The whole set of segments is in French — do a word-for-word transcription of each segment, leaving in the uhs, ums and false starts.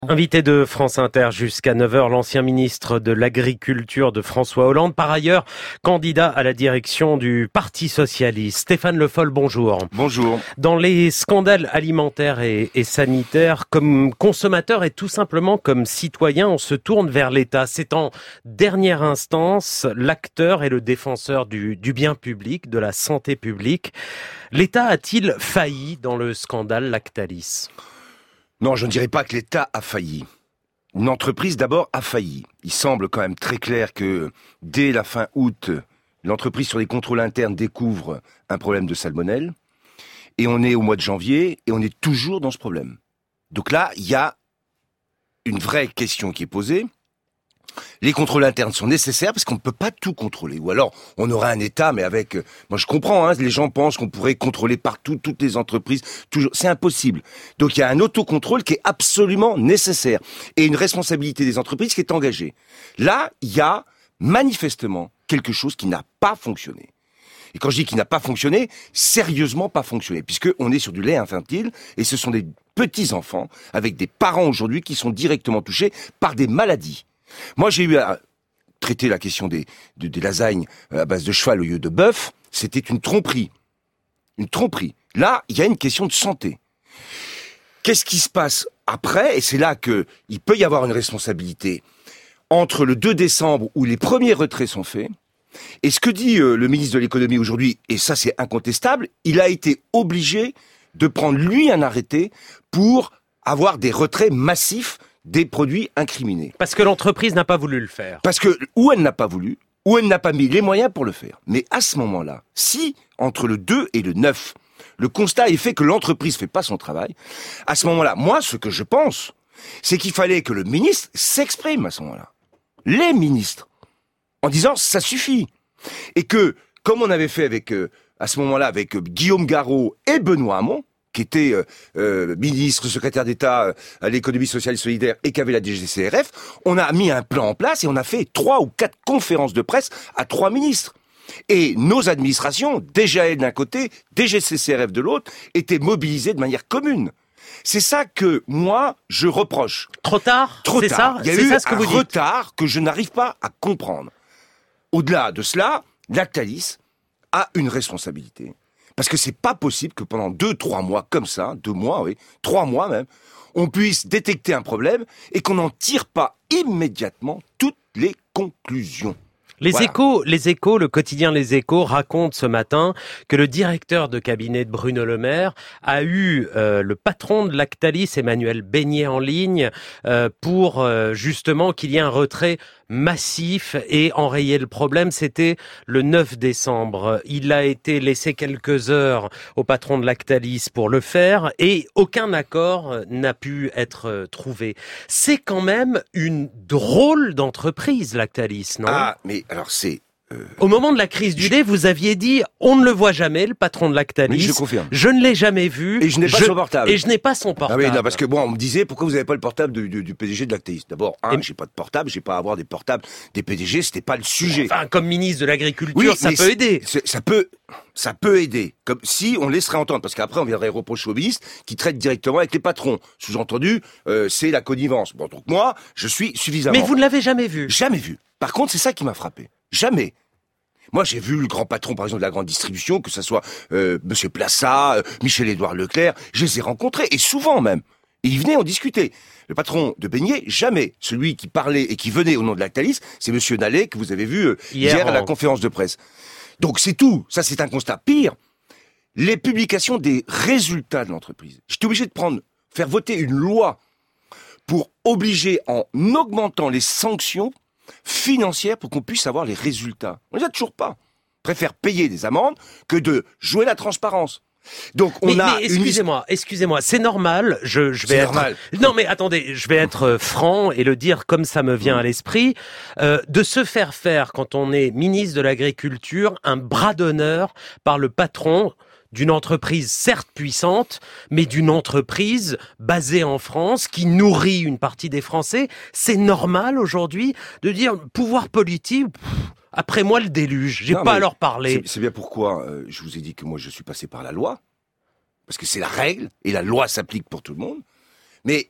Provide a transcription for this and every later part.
Invité de France Inter jusqu'à neuf heures, l'ancien ministre de l'Agriculture de François Hollande, par ailleurs candidat à la direction du Parti Socialiste. Stéphane Le Foll, bonjour. Bonjour. Dans les scandales alimentaires et, et sanitaires, comme consommateur et tout simplement comme citoyen, on se tourne vers l'État. C'est en dernière instance l'acteur et le défenseur du, du bien public, de la santé publique. L'État a-t-il failli dans le scandale Lactalis ? Non, je ne dirais pas que l'État a failli. Une entreprise, d'abord, a failli. Il semble quand même très clair que, dès la fin août, l'entreprise, sur les contrôles internes, découvre un problème de salmonelle. Et on est au mois de janvier, et on est toujours dans ce problème. Donc là, il y a une vraie question qui est posée. Les contrôles internes sont nécessaires parce qu'on ne peut pas tout contrôler. Ou alors, on aurait un État, mais avec... Euh, moi, je comprends, hein, les gens pensent qu'on pourrait contrôler partout, toutes les entreprises. Toujours, c'est impossible. Donc, il y a un autocontrôle qui est absolument nécessaire. Et une responsabilité des entreprises qui est engagée. Là, il y a manifestement quelque chose qui n'a pas fonctionné. Et quand je dis qu'il n'a pas fonctionné, sérieusement pas fonctionné. Puisqu'on est sur du lait infantile, et ce sont des petits-enfants, avec des parents aujourd'hui qui sont directement touchés par des maladies. Moi, j'ai eu à traiter la question des, des, des lasagnes à base de cheval au lieu de bœuf. C'était une tromperie. Une tromperie. Là, il y a une question de santé. Qu'est-ce qui se passe après ? Et c'est là qu'il peut y avoir une responsabilité. Entre le deux décembre, où les premiers retraits sont faits, et ce que dit euh, le ministre de l'économie aujourd'hui, et ça c'est incontestable, il a été obligé de prendre, lui, un arrêté pour avoir des retraits massifs des produits incriminés. Parce que l'entreprise n'a pas voulu le faire. Parce que, ou elle n'a pas voulu, ou elle n'a pas mis les moyens pour le faire. Mais à ce moment-là, si, entre le deux et le neuf, le constat est fait que l'entreprise fait pas son travail, à ce moment-là, moi, ce que je pense, c'est qu'il fallait que le ministre s'exprime à ce moment-là. Les ministres. En disant, ça suffit. Et que, comme on avait fait avec, euh, à ce moment-là, avec euh, Guillaume Garot et Benoît Hamon, qui était euh, euh, ministre, secrétaire d'État euh, à l'économie sociale et solidaire et qui avait la D G C R F, on a mis un plan en place et on a fait trois ou quatre conférences de presse à trois ministres. Et nos administrations, D G A L d'un côté, D G C C R F de l'autre, étaient mobilisées de manière commune. C'est ça que, moi, je reproche. Trop tard ? Trop c'est tard. Ça Il y a c'est eu ça ce que un vous dites. retard que je n'arrive pas à comprendre. Au-delà de cela, Lactalis a une responsabilité. Parce que c'est pas possible que pendant deux, trois mois comme ça, deux mois, oui, trois mois même, on puisse détecter un problème et qu'on n'en tire pas immédiatement toutes les conclusions. Les Voilà. Échos, les Échos, le quotidien Les Échos raconte ce matin que le directeur de cabinet de Bruno Le Maire a eu euh, le patron de Lactalis, Emmanuel Beignet, en ligne euh, pour euh, justement qu'il y ait un retrait massif et enrayer le problème. C'était le neuf décembre. Il a été laissé quelques heures au patron de Lactalis pour le faire et aucun accord n'a pu être trouvé. C'est quand même une drôle d'entreprise, Lactalis, non ? Ah, mais alors c'est... Euh... Au moment de la crise du lait, vous aviez dit « on ne le voit jamais, le patron de Lactalis ». Oui, je confirme. Je ne l'ai jamais vu. Et je n'ai pas je... son portable. Et je n'ai pas son portable. Ah oui, non, parce que bon, on me disait pourquoi vous n'avez pas le portable du, du, du P D G de Lactalis. D'abord, un, Et... j'ai pas de portable, j'ai pas à avoir des portables des P D G, c'était pas le sujet. Enfin, comme ministre de l'Agriculture, oui, ça peut aider. Ça peut, ça peut aider. Comme si on laisserait entendre, parce qu'après on viendrait reprocher au ministre qui traite directement avec les patrons. Sous-entendu, euh, c'est la connivence. Bon, donc moi, je suis suffisamment. Mais vous ne l'avez jamais vu. Jamais vu. Par contre, c'est ça qui m'a frappé. Jamais. Moi, j'ai vu le grand patron, par exemple, de la grande distribution, que ce soit euh, Monsieur Plassat, euh, Michel-Édouard Leclerc, je les ai rencontrés, et souvent même. Et ils venaient, on discutait. Le patron de Beignet, jamais. Celui qui parlait et qui venait au nom de Lactalis, c'est Monsieur Nallet, que vous avez vu euh, hier, hier à la en... conférence de presse. Donc c'est tout. Ça, c'est un constat. Pire, les publications des résultats de l'entreprise. J'étais obligé de prendre, faire voter une loi pour obliger, en augmentant les sanctions financière pour qu'on puisse avoir les résultats. On les a toujours pas. On préfère payer des amendes que de jouer la transparence. Donc on mais, a mais excusez-moi, une... excusez-moi, c'est normal. Je, je vais c'est être normal. Non, mais attendez, je vais être franc et le dire comme ça me vient à l'esprit. Euh, de se faire faire quand on est ministre de l'Agriculture un bras d'honneur par le patron d'une entreprise certes puissante, mais d'une entreprise basée en France qui nourrit une partie des Français. C'est normal aujourd'hui de dire pouvoir politique. Pff, après moi le déluge. J'ai non, pas à leur parler. C'est, c'est bien pourquoi euh, je vous ai dit que moi je suis passé par la loi, parce que c'est la règle et la loi s'applique pour tout le monde. Mais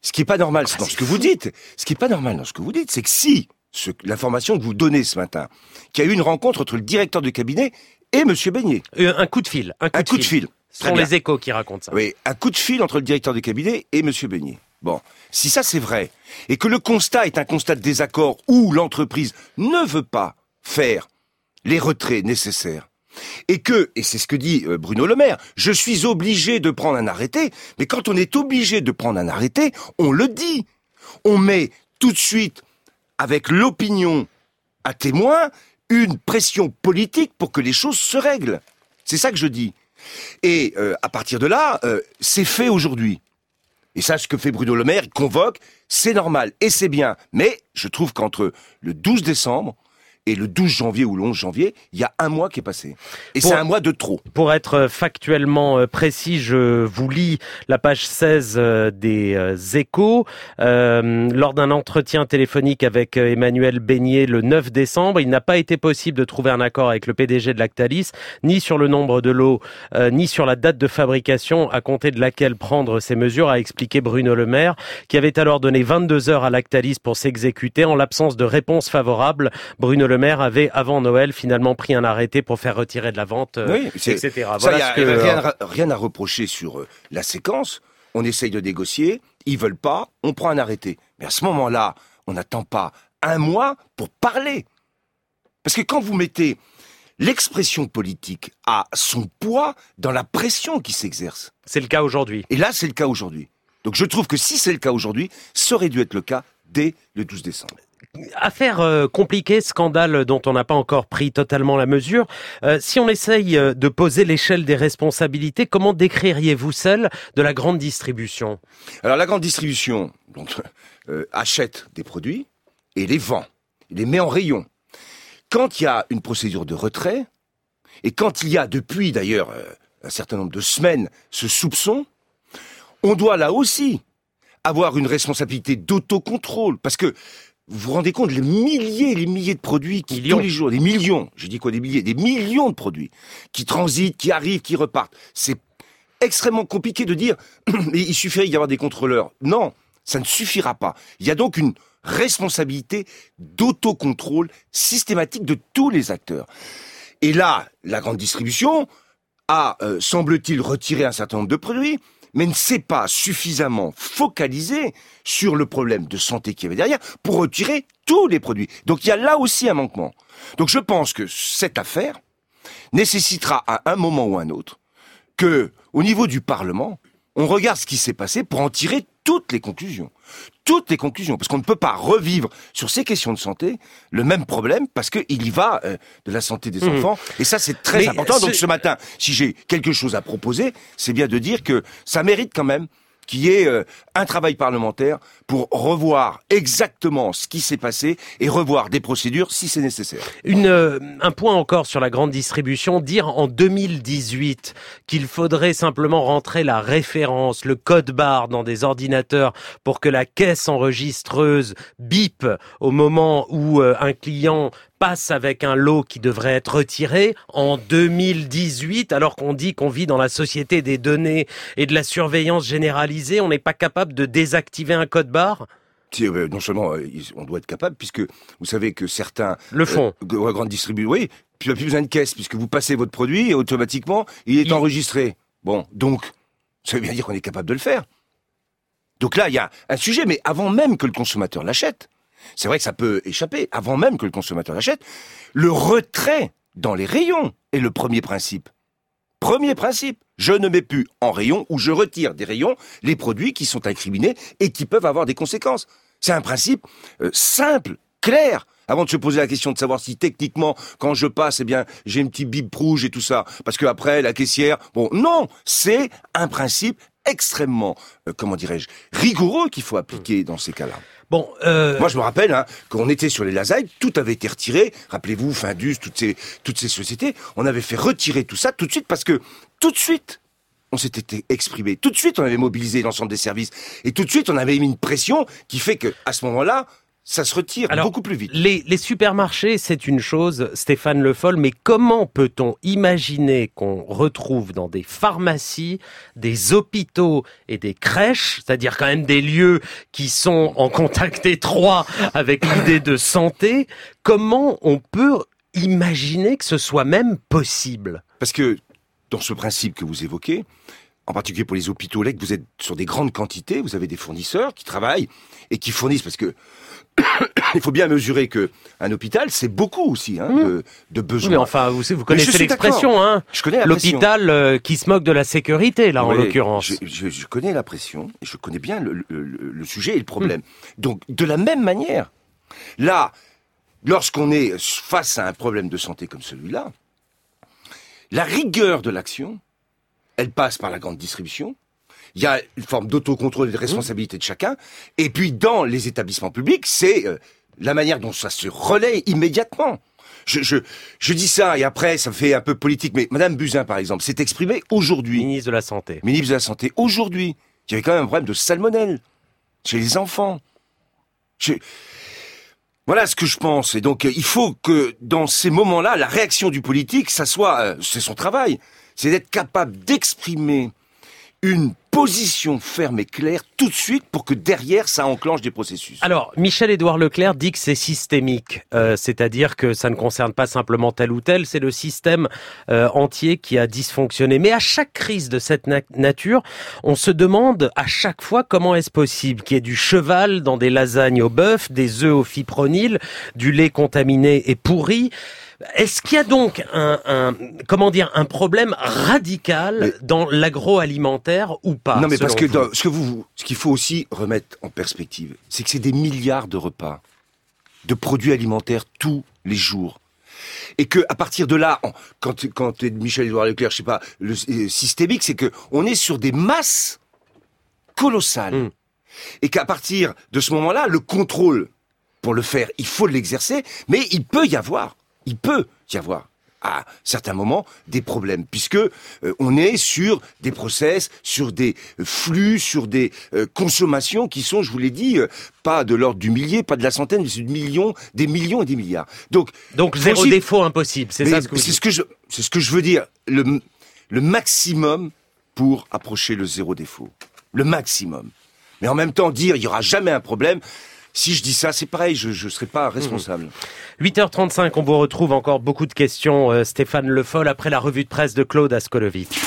ce qui est pas normal Ah, dans c'est ce que fou. vous dites, ce qui est pas normal dans ce que vous dites, c'est que si ce, l'information que vous donnez ce matin, qu'il y a eu une rencontre entre le directeur de cabinet et Monsieur Beignet, Euh, un coup de fil. Un coup, un de, coup fil. de fil, Ce très sont bien. les échos qui racontent ça. Oui, un coup de fil entre le directeur de cabinet et Monsieur Beignet. Bon, si ça c'est vrai, et que le constat est un constat de désaccord où l'entreprise ne veut pas faire les retraits nécessaires, et que, et c'est ce que dit euh, Bruno Le Maire, je suis obligé de prendre un arrêté, mais quand on est obligé de prendre un arrêté, on le dit. On met tout de suite, avec l'opinion à témoin, une pression politique pour que les choses se règlent. C'est ça que je dis. Et euh, à partir de là, euh, c'est fait aujourd'hui. Et ça, ce que fait Bruno Le Maire, il convoque, c'est normal et c'est bien. Mais je trouve qu'entre le douze décembre et le douze janvier ou le onze janvier, il y a un mois qui est passé. Et Pour- c'est un mois de trop. Pour être factuellement euh, précis, je vous lis la page seize euh, des euh, Échos. Euh, lors d'un entretien téléphonique avec euh, Emmanuel Beignet le neuf décembre, il n'a pas été possible de trouver un accord avec le P D G de Lactalis, ni sur le nombre de lots, euh, ni sur la date de fabrication à compter de laquelle prendre ces mesures, a expliqué Bruno Le Maire, qui avait alors donné vingt-deux heures à Lactalis pour s'exécuter. En l'absence de réponse favorable, Bruno Le Maire avait, avant Noël, finalement pris un arrêté pour faire retirer de la vente, euh, Oui, c'est- et cetera. Ça, Voilà il y a ce que, rien, rien à reprocher sur euh, la séquence. On essaye de négocier, ils veulent pas, on prend un arrêté. Mais à ce moment-là, on n'attend pas un mois pour parler. Parce que quand vous mettez l'expression politique à son poids dans la pression qui s'exerce, c'est le cas aujourd'hui. et là c'est le cas aujourd'hui. Donc je trouve que si c'est le cas aujourd'hui, ça aurait dû être le cas dès le douze décembre. Affaire euh, compliquée, scandale dont on n'a pas encore pris totalement la mesure. Euh, si on essaye euh, de poser l'échelle des responsabilités, comment décririez-vous celle de la grande distribution ? Alors la grande distribution donc, euh, achète des produits et les vend, il les met en rayon. Quand il y a une procédure de retrait, et quand il y a depuis d'ailleurs euh, un certain nombre de semaines ce soupçon, on doit là aussi avoir une responsabilité d'autocontrôle, parce que vous vous rendez compte, les milliers et les milliers de produits qui, Millions. tous les jours, des millions, je dis quoi, des milliers, des millions de produits qui transitent, qui arrivent, qui repartent. C'est extrêmement compliqué de dire, mais il suffirait d'y avoir des contrôleurs. Non, ça ne suffira pas. Il y a donc une responsabilité d'autocontrôle systématique de tous les acteurs. Et là, la grande distribution a, euh, semble-t-il, retiré un certain nombre de produits, mais ne s'est pas suffisamment focalisé sur le problème de santé qu'il y avait derrière pour retirer tous les produits. Donc il y a là aussi un manquement. Donc je pense que cette affaire nécessitera à un moment ou un autre que, au niveau du Parlement, on regarde ce qui s'est passé pour en tirer toutes les conclusions. Toutes les conclusions. Parce qu'on ne peut pas revivre sur ces questions de santé le même problème parce qu'il y va euh, de la santé des Mmh. enfants. Et ça, c'est très Mais important. ce- Donc ce matin, si j'ai quelque chose à proposer, c'est bien de dire que ça mérite quand même qu'il y ait euh, un travail parlementaire pour revoir exactement ce qui s'est passé et revoir des procédures si c'est nécessaire. Une, euh, un point encore sur la grande distribution, dire en deux mille dix-huit qu'il faudrait simplement rentrer la référence, le code barre dans des ordinateurs pour que la caisse enregistreuse bip au moment où euh, un client passe avec un lot qui devrait être retiré en deux mille dix-huit, alors qu'on dit qu'on vit dans la société des données et de la surveillance généralisée, on n'est pas capable de désactiver un code barre ? Si, euh, non seulement euh, ils- on doit être capable, puisque vous savez que certains Le font. euh, g- grandes distributions, oui, puis il n'y a plus besoin de caisse, puisque vous passez votre produit et automatiquement il est Il- enregistré. Bon, donc ça veut bien dire qu'on est capable de le faire. Donc là, il y a un sujet, mais avant même que le consommateur l'achète, c'est vrai que ça peut échapper, avant même que le consommateur l'achète, le retrait dans les rayons est le premier principe. Premier principe, je ne mets plus en rayon ou je retire des rayons les produits qui sont incriminés et qui peuvent avoir des conséquences. C'est un principe euh, simple, clair, avant de se poser la question de savoir si techniquement, quand je passe, eh bien, j'ai une petite bip rouge et tout ça, parce que après la caissière, bon, non, c'est un principe extrêmement, euh, comment dirais-je, rigoureux qu'il faut appliquer dans ces cas-là. Bon, euh... Moi, je me rappelle, hein, quand on était sur les Lasailles, tout avait été retiré. Rappelez-vous, Findus, toutes ces, toutes ces sociétés, on avait fait retirer tout ça tout de suite parce que tout de suite, on s'était exprimé. Tout de suite, on avait mobilisé l'ensemble des services et tout de suite, on avait mis une pression qui fait que, à ce moment-là, ça se retire Alors, beaucoup plus vite. Les, les supermarchés, c'est une chose, Stéphane Le Foll, mais comment peut-on imaginer qu'on retrouve dans des pharmacies, des hôpitaux et des crèches, c'est-à-dire quand même des lieux qui sont en contact étroit avec l'idée de santé, comment on peut imaginer que ce soit même possible? Parce que dans ce principe que vous évoquez, en particulier pour les hôpitaux, là, que vous êtes sur des grandes quantités, vous avez des fournisseurs qui travaillent et qui fournissent, parce que il faut bien mesurer que un hôpital, c'est beaucoup aussi hein, mmh. de, de besoins. Oui, mais enfin, vous, vous connaissez l'expression, hein. Je connais l'hôpital euh, qui se moque de la sécurité, là, oui, en l'occurrence. Je, je, je connais la pression et je connais bien le, le, le sujet et le problème. Mmh. Donc, de la même manière, là, lorsqu'on est face à un problème de santé comme celui-là, la rigueur de l'action, elle passe par la grande distribution. Il y a une forme d'autocontrôle et de responsabilité de chacun. Et puis, dans les établissements publics, c'est euh, la manière dont ça se relaie immédiatement. Je, je, je dis ça, et après, ça fait un peu politique, mais Madame Buzyn, par exemple, s'est exprimée aujourd'hui. Ministre de la Santé. Ministre de la Santé, aujourd'hui. Il y avait quand même un problème de salmonelle chez les enfants. Je... Voilà ce que je pense. Et donc, il faut que, dans ces moments-là, la réaction du politique, ça soit... Euh, c'est son travail. C'est d'être capable d'exprimer une position ferme et claire tout de suite pour que derrière ça enclenche des processus. Alors, Michel-Édouard Leclerc dit que c'est systémique, euh, c'est-à-dire que ça ne concerne pas simplement tel ou tel, c'est le système euh, entier qui a dysfonctionné. Mais à chaque crise de cette na- nature, on se demande à chaque fois comment est-ce possible qu'il y ait du cheval dans des lasagnes au bœuf, des œufs au fipronil, du lait contaminé et pourri. Est-ce qu'il y a donc un, un comment dire un problème radical mais, dans l'agroalimentaire ou pas? Non, mais parce que vous dans, ce que vous, ce qu'il faut aussi remettre en perspective, c'est que c'est des milliards de repas, de produits alimentaires tous les jours, et que à partir de là, quand quand Michel-Édouard Leclerc, je sais pas, le euh, systémique, c'est que on est sur des masses colossales, mmh. et qu'à partir de ce moment-là, le contrôle pour le faire, il faut l'exercer, mais il peut y avoir. Il peut y avoir, à certains moments, des problèmes, puisque euh, on est sur des process, sur des flux, sur des euh, consommations qui sont, je vous l'ai dit, euh, pas de l'ordre du millier, pas de la centaine, mais c'est du million, des millions et des milliards. Donc, donc zéro aussi... défaut impossible, c'est ça ce que vous c'est dites. ce que je, c'est ce que je veux dire. Le, le maximum pour approcher le zéro défaut. Le maximum. Mais en même temps, dire il y aura jamais un problème. Si je dis ça, c'est pareil, je ne serai pas responsable. huit heures trente-cinq, on vous retrouve encore beaucoup de questions, euh, Stéphane Le Foll, après la revue de presse de Claude Askolovitch.